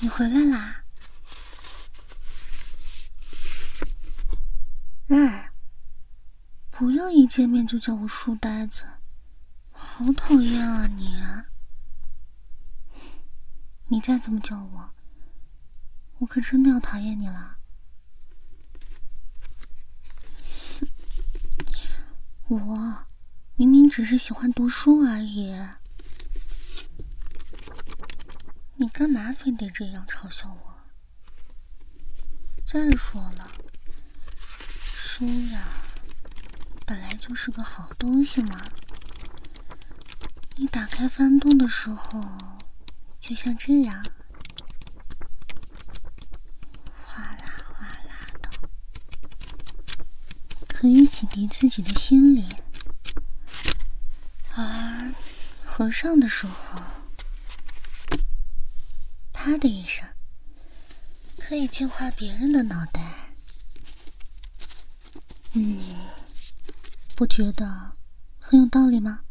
你回来啦？哎，不要一见面就叫我书呆子，好讨厌啊你！你再这么叫我，我可真的要讨厌你了。我明明只是喜欢读书而已，你干嘛非得这样嘲笑我？再说了，书呀，本来就是个好东西嘛。你打开翻动的时候，就像这样，哗啦哗啦的，可以洗涤自己的心灵。而合上的时候，啪的一声，可以净化别人的脑袋。不觉得很有道理吗？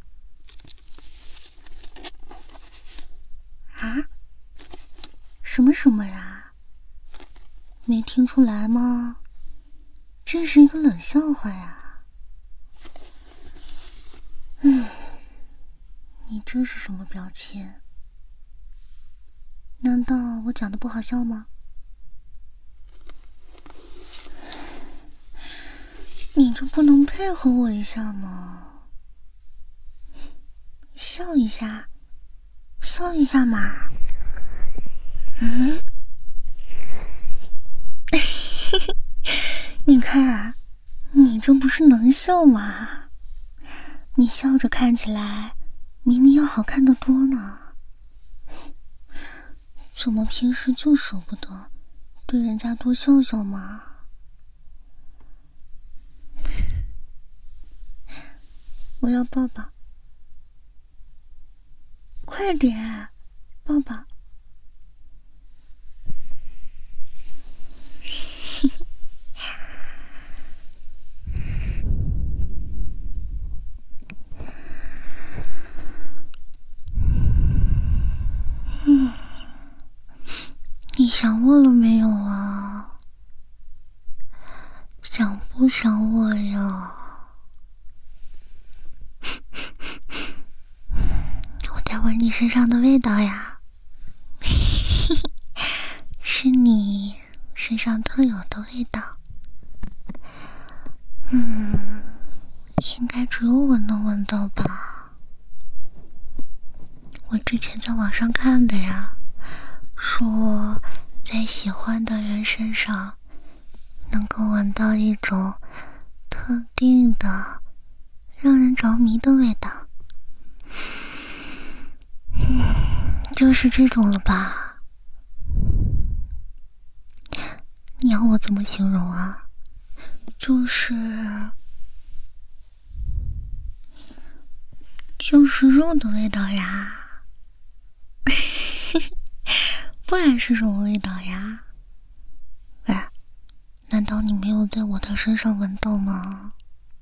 啊？什么什么呀？没听出来吗？这是一个冷笑话呀。你这是什么表情？难道我讲的不好笑吗？你就不能配合我一下吗？笑一下，笑一下嘛。你看，你这不是能笑吗？你笑着看起来明明要好看得多呢。怎么平时就舍不得对人家多笑笑嘛？我要抱抱，快点，抱抱。你想我了没有啊？想不想我呀？我在闻你身上的味道呀，是你身上特有的味道。应该只有我能闻到吧？我之前在网上看的呀，说在喜欢的人身上能够闻到一种特定的让人着迷的味道。就是这种了吧？你要我怎么形容啊？就是肉的味道呀。不然是什么味道呀？哎，难道你没有在我的身上闻到吗？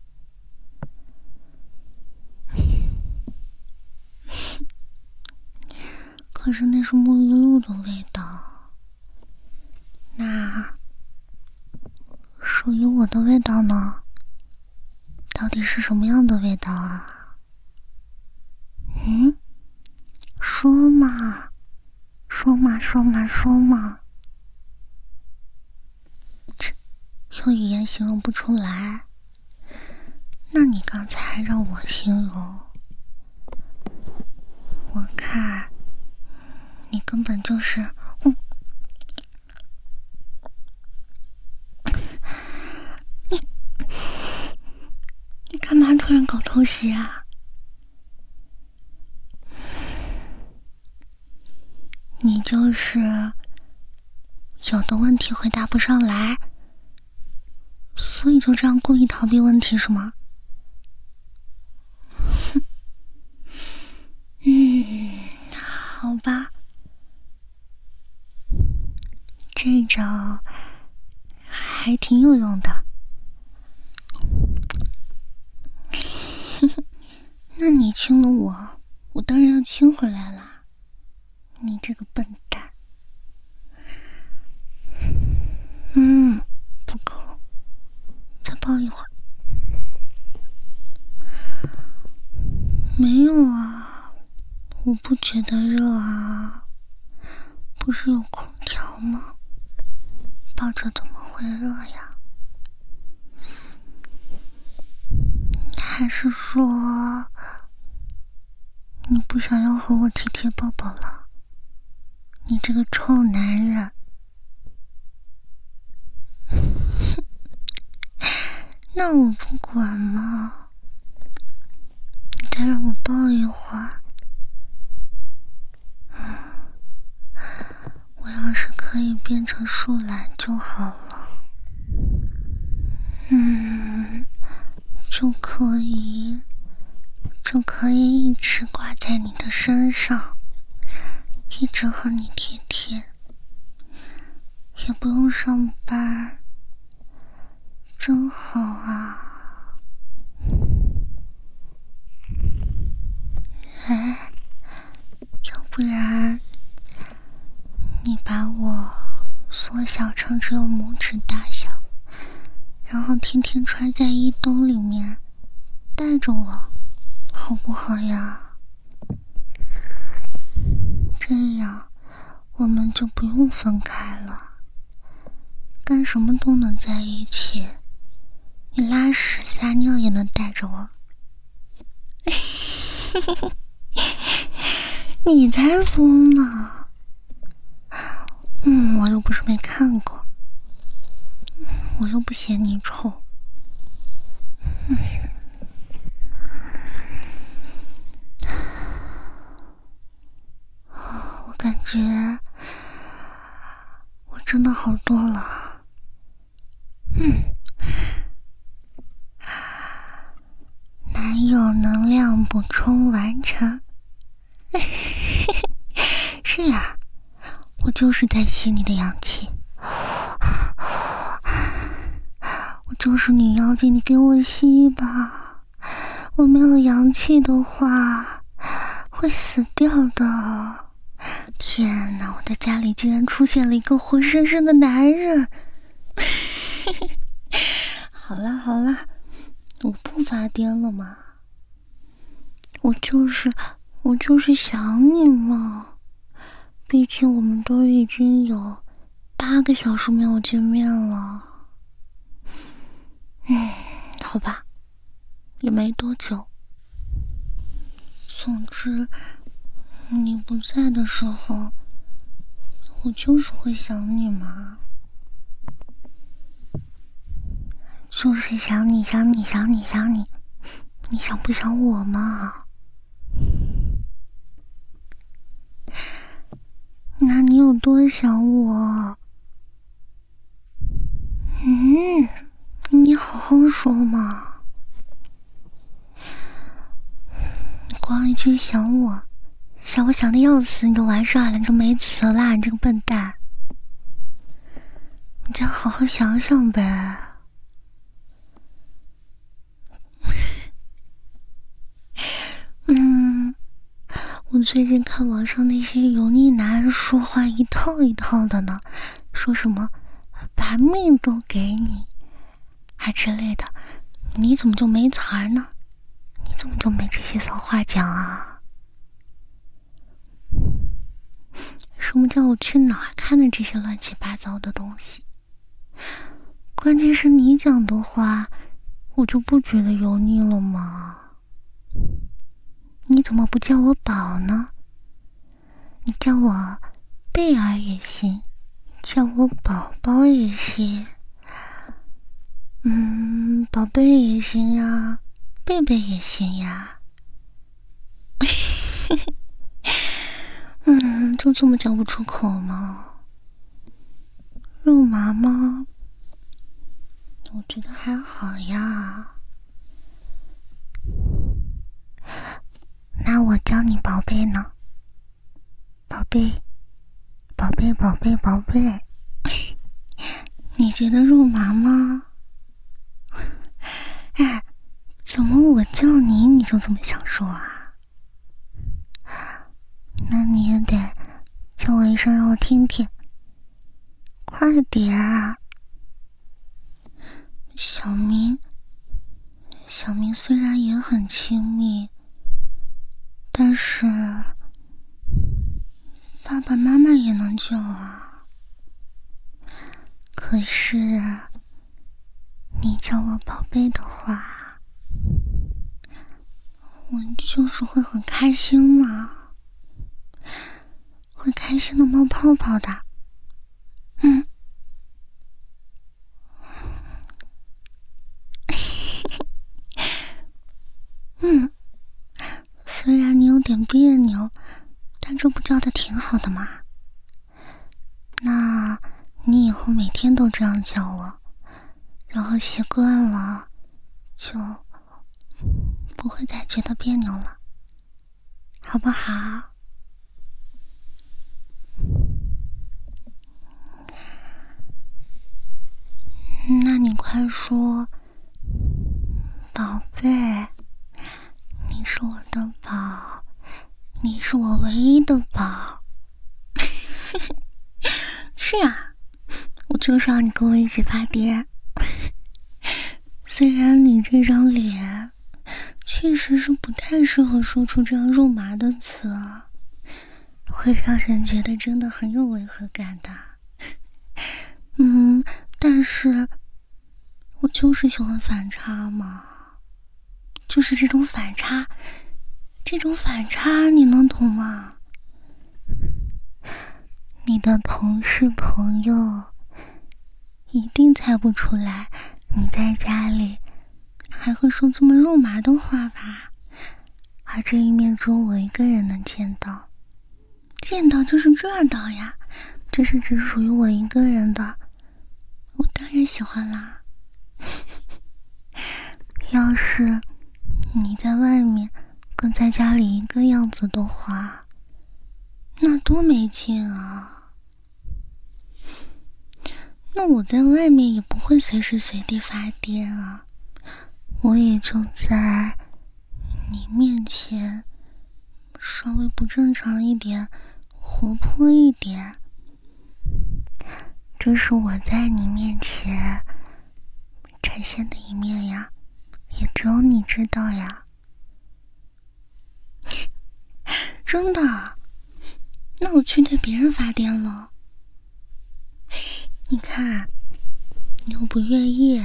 可是那是沐浴露的味道，那属于我的味道呢？到底是什么样的味道啊？说嘛，说嘛，说嘛，说嘛。用语言形容不出来，那你刚才还让我形容，我看你根本就是你干嘛突然搞偷袭啊？你就是有的问题回答不上来，所以就这样故意逃避问题是吗？好吧，这招还挺有用的。那你亲了我，我当然要亲回来啦。你这个笨蛋。 觉得热啊？不是有空调吗？抱着怎么会热呀？还是说你不想要和我贴贴抱抱了？你这个臭男人！那我不管嘛，你再让我抱一会儿。我要是可以变成树懒就好了。就可以一直挂在你的身上，一直和你贴贴，也不用上班，真好啊！哎，要不然你把我缩小成只有拇指大小，然后天天揣在衣兜里面，带着我，好不好呀？这样我们就不用分开了，干什么都能在一起。你拉屎撒尿也能带着我。你才疯呢！我又不是没看过，我又不嫌你丑。我感觉我真的好多了。男友能量补充完成。是呀，我就是在吸你的阳气。我就是女妖精，你给我吸吧。我没有阳气的话，会死掉的。天哪，我的家里竟然出现了一个活生生的男人。好啦好啦，我不发癫了嘛。我就是想你嘛。毕竟我们都已经有8个小时没有见面了。好吧，也没多久。总之，你不在的时候，我就是会想你嘛。就是想你。你想不想我嘛？那你有多想我？你好好说嘛。你光一句想我想的要死，你就完事儿了，你就没词啦，你这个笨蛋。你再好好想想呗。我最近看网上那些油腻男人说话一套一套的呢，说什么把命都给你啊之类的，你怎么就没词儿呢？你怎么就没这些骚话讲啊？什么叫我去哪儿看的这些乱七八糟的东西？关键是你讲的话，我就不觉得油腻了吗？你怎么不叫我宝呢？你叫我贝儿也行，叫我宝宝也行，宝贝也行呀，贝贝也行呀。就这么叫不出口吗？肉麻吗？我觉得还好呀。那我叫你宝贝呢？宝贝，宝贝，宝贝，宝贝，你觉得肉麻吗？哎，怎么我叫你就这么享受啊？那你也得叫我一声让我听听，快点啊！小明虽然也很亲密，但是爸爸妈妈也能叫啊。可是你叫我宝贝的话，我就是会很开心嘛，会开心的冒泡泡的。虽然你有点别扭，但这不叫的挺好的嘛。那你以后每天都这样叫我，然后习惯了，就不会再觉得别扭了，好不好？那你快说，宝贝，你是我的宝，你是我唯一的宝。是啊，我就是要你跟我一起发癫。虽然你这张脸确实是不太适合说出这样肉麻的词啊，会让人觉得真的很有违和感的。但是我就是喜欢反差嘛，就是这种反差你能懂吗？你的同事朋友一定猜不出来你在家里还会说这么肉麻的话吧？而这一面只有我一个人能见到，见到就是赚到呀，这是只属于我一个人的，我当然喜欢啦。要是你在外面跟在家里一个样子的话，那多没劲啊。那我在外面也不会随时随地发癫啊，我也就在你面前稍微不正常一点，活泼一点，这是我在你面前呈现的一面呀，也只有你知道呀。真的？那我去对别人发癫了？你看，你又不愿意，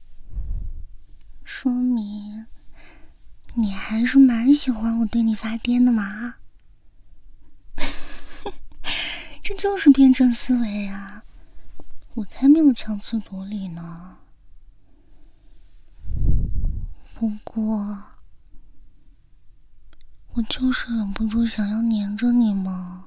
说明你还是蛮喜欢我对你发癫的嘛。这就是辩证思维啊，我才没有强词夺理呢。不过我就是忍不住想要黏着你嘛。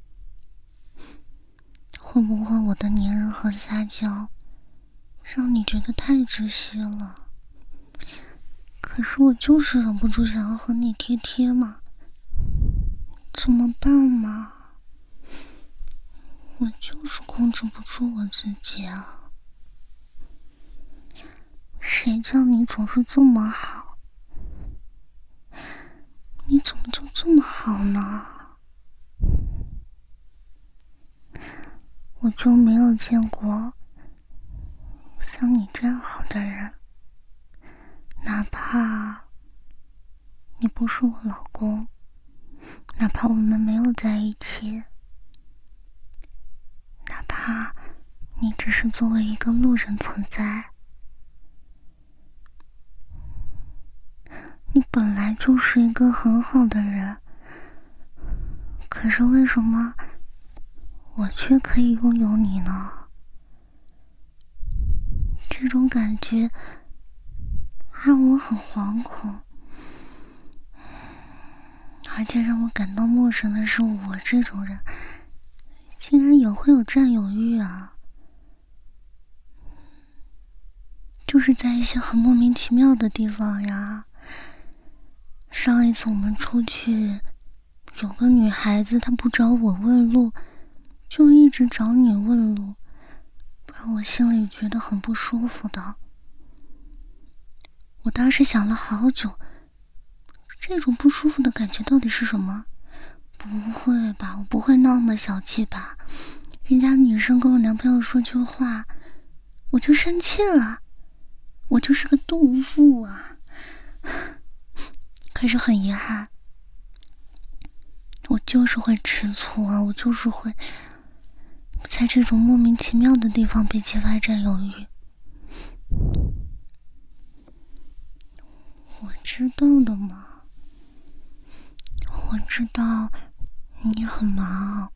会不会我的黏人和撒娇让你觉得太窒息了？可是我就是忍不住想要和你贴贴嘛，怎么办嘛？我就是控制不住我自己啊。谁叫你总是这么好？你怎么就这么好呢？我就没有见过像你这样好的人，哪怕你不是我老公，哪怕我们没有在一起，哪怕你只是作为一个路人存在，你本来就是一个很好的人，可是为什么我却可以拥有你呢？这种感觉让我很惶恐，而且让我感到陌生的是，我这种人竟然也会有占有欲啊！就是在一些很莫名其妙的地方呀。上一次我们出去，有个女孩子她不找我问路，就一直找你问路，让我心里觉得很不舒服的。我当时想了好久，这种不舒服的感觉到底是什么？不会吧，我不会那么小气吧？人家女生跟我男朋友说句话，我就生气了，我就是个妒妇啊！可是很遗憾， 我就是会吃醋啊，我就是会在这种莫名其妙的地方被激发占有欲。我知道的嘛，我知道你很忙，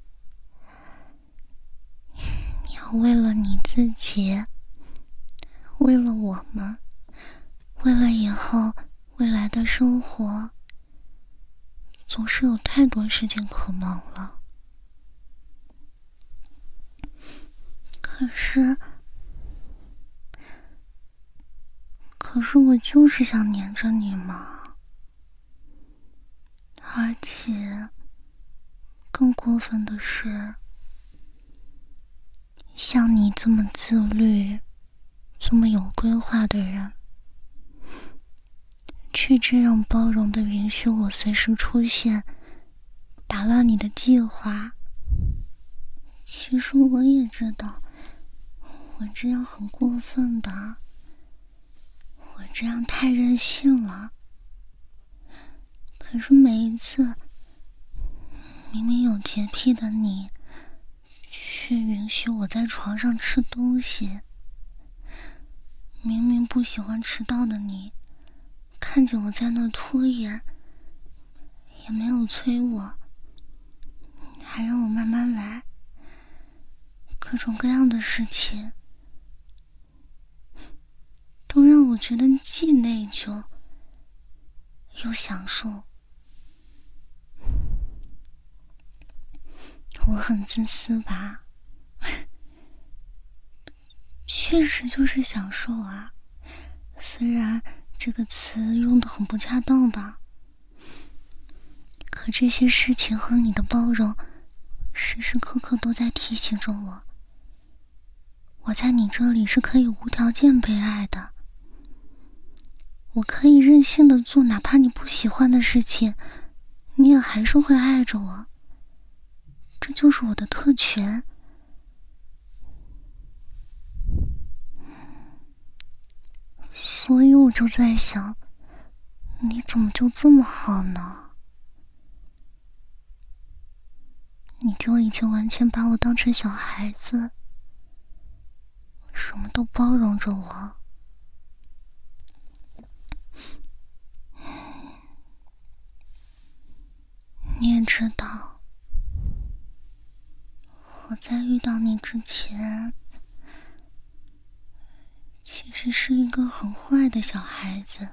你要为了你自己，为了我们，为了以后未来的生活，总是有太多事情可忙了。可是我就是想黏着你嘛，而且更过分的是，像你这么自律、这么有规划的人，却这样包容的允许我随时出现，打乱你的计划。其实我也知道，我这样很过分的，我这样太任性了。可是每一次，明明有洁癖的你，却允许我在床上吃东西。明明不喜欢迟到的你，看见我在那拖延，也没有催我，还让我慢慢来。各种各样的事情，都让我觉得既内疚又享受。我很自私吧？确实就是享受啊，虽然这个词用得很不恰当吧，可这些事情和你的包容，时时刻刻都在提醒着我，我在你这里是可以无条件被爱的，我可以任性的做哪怕你不喜欢的事情，你也还是会爱着我，这就是我的特权。所以我就在想，你怎么就这么好呢？你就已经完全把我当成小孩子，什么都包容着我。你也知道，我在遇到你之前，其实是一个很坏的小孩子，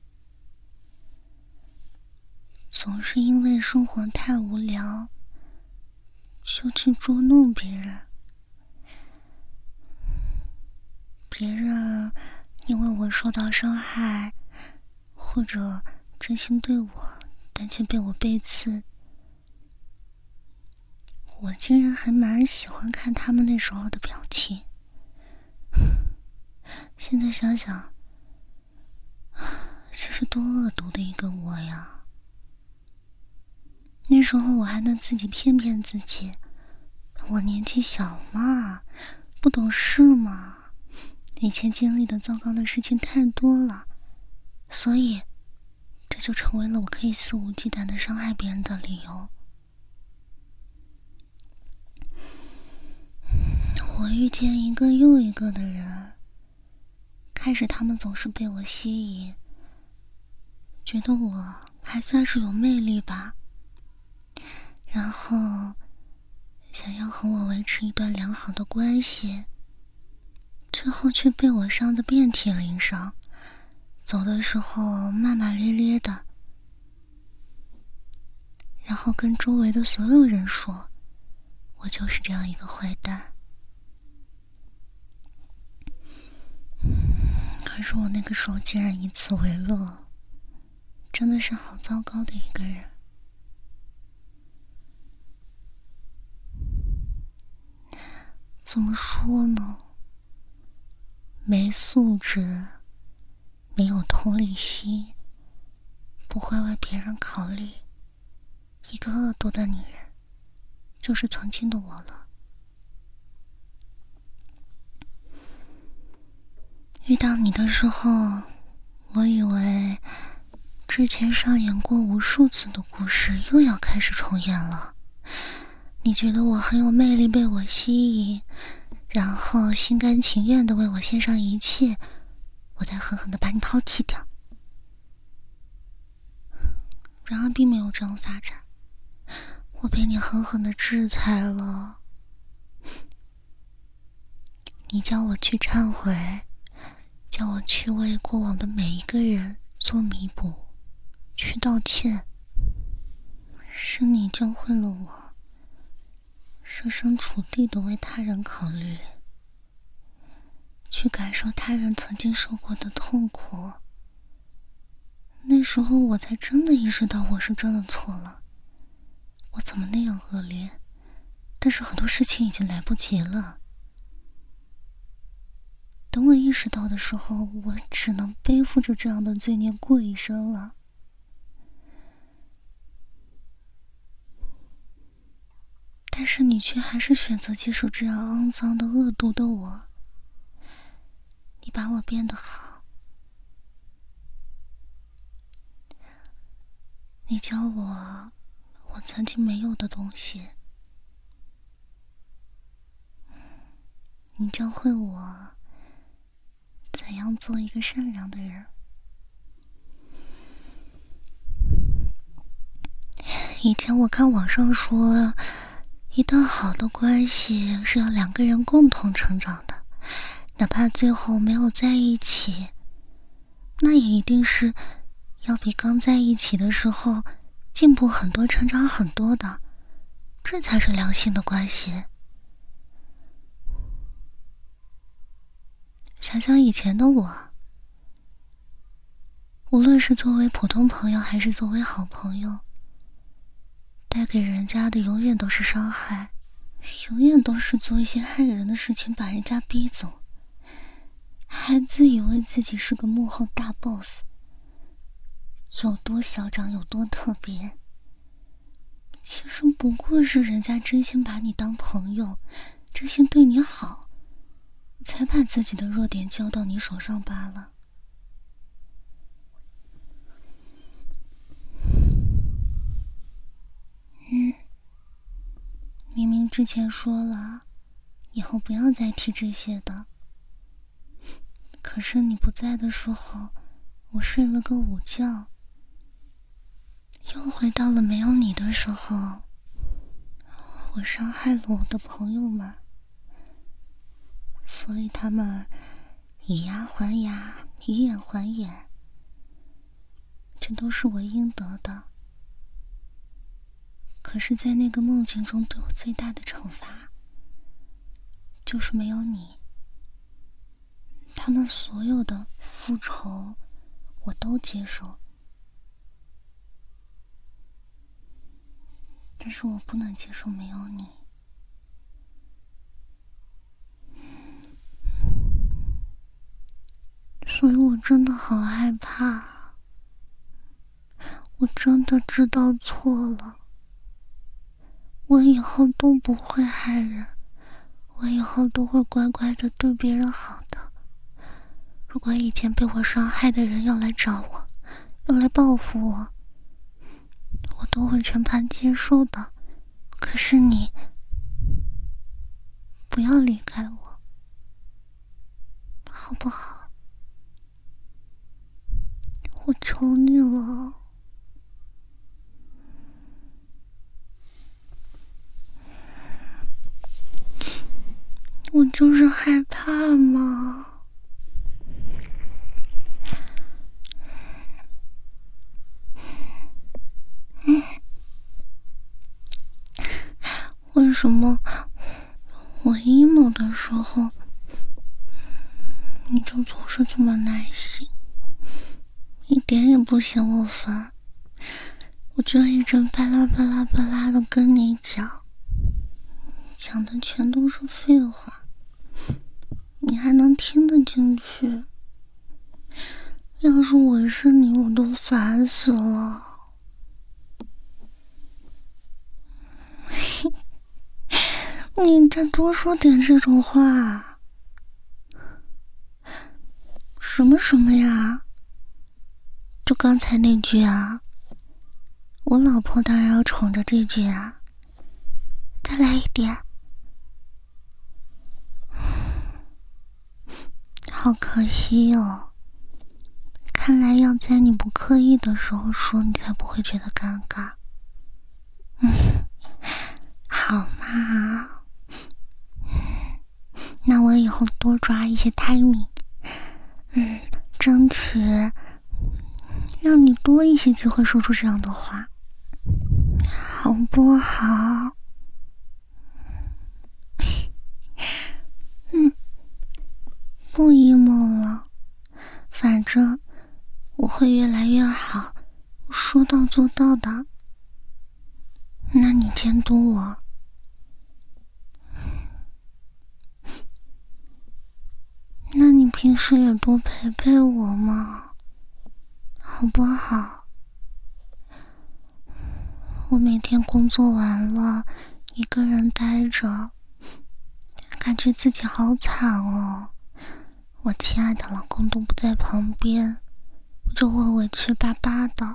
总是因为生活太无聊，就去捉弄别人。别人因为我受到伤害，或者真心对我，但却被我背刺，我竟然还蛮喜欢看他们那时候的表情。现在想想，这是多恶毒的一个我呀！那时候我还能自己骗骗自己，我年纪小嘛，不懂事嘛，以前经历的糟糕的事情太多了，所以这就成为了我可以肆无忌惮的伤害别人的理由。我遇见一个又一个的人，开始他们总是被我吸引，觉得我还算是有魅力吧，然后想要和我维持一段良好的关系，最后却被我伤得遍体鳞伤，走的时候骂骂咧咧的，然后跟周围的所有人说，我就是这样一个坏蛋。可是我那个时候竟然以此为乐，真的是好糟糕的一个人。怎么说呢？没素质，没有同理心，不会为别人考虑，一个恶毒的女人，就是曾经的我了。遇到你的时候，我以为之前上演过无数次的故事又要开始重演了。你觉得我很有魅力，被我吸引，然后心甘情愿地为我献上一切，我再狠狠地把你抛弃掉。然而并没有这样发展，我被你狠狠地制裁了。你叫我去忏悔，叫我去为过往的每一个人做弥补，去道歉。是你教会了我设身处地地为他人考虑，去感受他人曾经受过的痛苦。那时候我才真的意识到我是真的错了，我怎么那样恶劣，但是很多事情已经来不及了。等我意识到的时候，我只能背负着这样的罪孽过一生了。但是你却还是选择接受这样肮脏的恶毒的我。你把我变得好，你教我曾经没有的东西，你教会我怎样做一个善良的人。以前我看网上说，一段好的关系是要两个人共同成长的，哪怕最后没有在一起，那也一定是要比刚在一起的时候进步很多，成长很多的，这才是良性的关系。想想以前的我，无论是作为普通朋友还是作为好朋友，带给人家的永远都是伤害，永远都是做一些害人的事情把人家逼走，还自以为自己是个幕后大 boss， 有多嚣张有多特别。其实不过是人家真心把你当朋友，真心对你好，才把自己的弱点交到你手上罢了。明明之前说了以后不要再提这些的，可是你不在的时候，我睡了个午觉，又回到了没有你的时候。我伤害了我的朋友们，所以他们以牙还牙，以眼还眼，这都是我应得的。可是在那个梦境中，对我最大的惩罚就是没有你。他们所有的复仇我都接受，但是我不能接受没有你。所以我真的好害怕，我真的知道错了，我以后都不会害人，我以后都会乖乖的对别人好的。如果以前被我伤害的人要来找我，要来报复我，我都会全盘接受的。可是你不要离开我，好不好？我求你了。我就是害怕嘛。为什么我 emo 的时候，你就总是这么耐心，一点也不嫌我烦？我就一直巴拉巴拉巴拉的跟你讲，讲的全都是废话，你还能听得进去？要是我是你，我都烦死了。你再多说点这种话。什么什么呀？ 就刚才那句啊，我老婆当然要宠着这句啊。再来一点。好可惜哦，看来要在你不刻意的时候说，你才不会觉得尴尬。好嘛，那我以后多抓一些 timing，争取让你多一些机会说出这样的话，好不好？不 emo 了，反正我会越来越好，说到做到的。那你监督我。那你平时也多陪陪我嘛，好不好？我每天工作完了，一个人待着，感觉自己好惨哦。我亲爱的老公都不在旁边，我就会委屈巴巴的。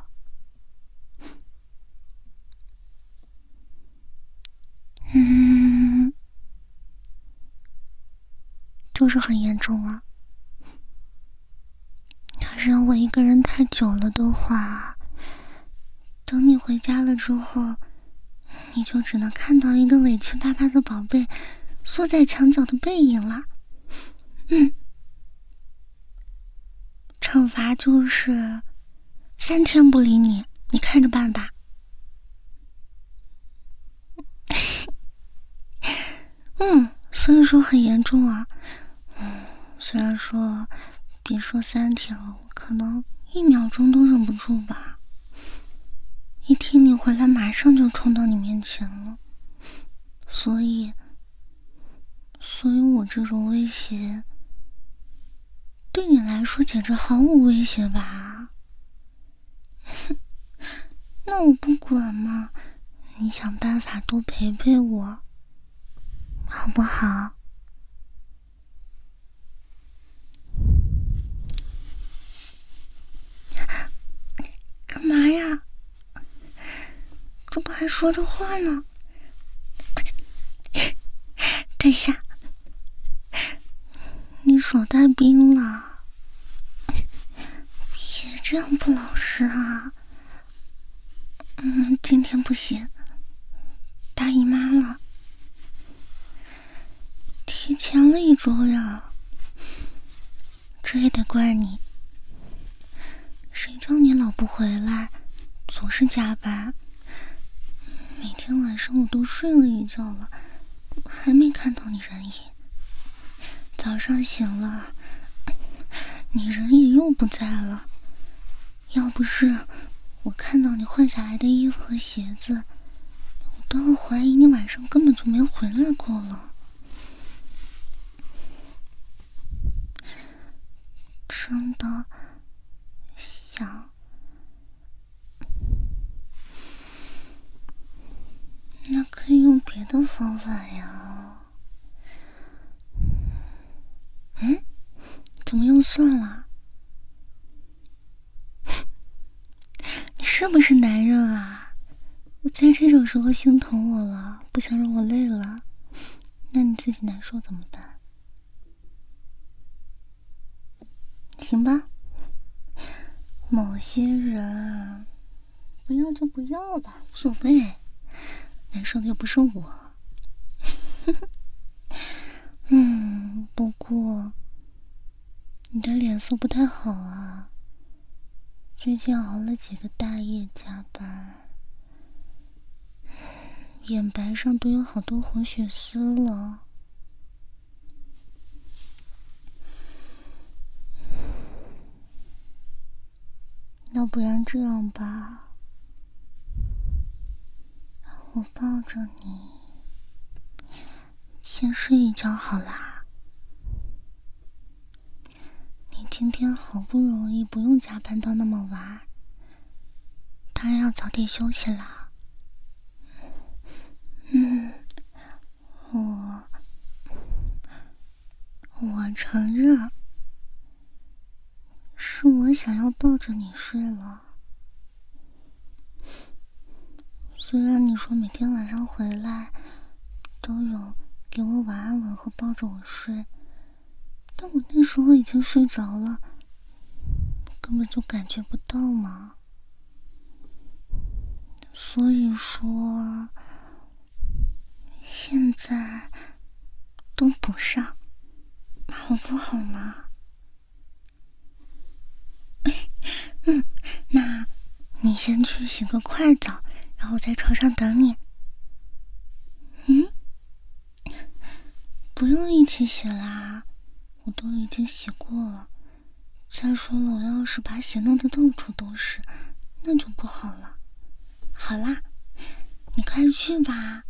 就是很严重啊。要是让我一个人太久了的话，等你回家了之后，你就只能看到一个委屈巴巴的宝贝缩在墙角的背影了。惩罚就是3天不理你，你看着办吧。虽然说很严重啊，虽然说别说3天了，我可能1秒钟都忍不住吧。一听你回来，马上就冲到你面前了，所以我这种威胁对你来说简直毫无威胁吧？那我不管嘛，你想办法多陪陪我，好不好？干嘛呀？这不还说着话呢？等一下，你手带冰了，别这样不老实啊。今天不行，大姨妈了，提前了1周呀。这也得怪你，谁叫你老不回来，总是加班。每天晚上我都睡了一觉了，还没看到你人影。早上醒了，你人也又不在了。要不是我看到你换下来的衣服和鞋子，我都要怀疑你晚上根本就没回来过了。真的想，那可以用别的方法呀。怎么又算了？你是不是男人啊？我在这种时候心疼我了，不想让我累了，那你自己难受怎么办？行吧，某些人不要就不要吧，无所谓，难受的又不是我。不过你的脸色不太好啊，最近熬了几个大夜加班，眼白上都有好多红血丝了。要不然这样吧，我抱着你先睡一觉好啦。你今天好不容易不用加班到那么晚，当然要早点休息啦。我承认， 是我想要抱着你睡了。虽然你说每天晚上回来都有给我晚安吻和抱着我睡，但我那时候已经睡着了，根本就感觉不到嘛。所以说，现在都补上，好不好嘛？那你先去洗个快澡，然后我在床上等你。不用一起洗啦，我都已经洗过了。再说了，我要是把血弄得到处都是，那就不好了。好啦，你快去吧，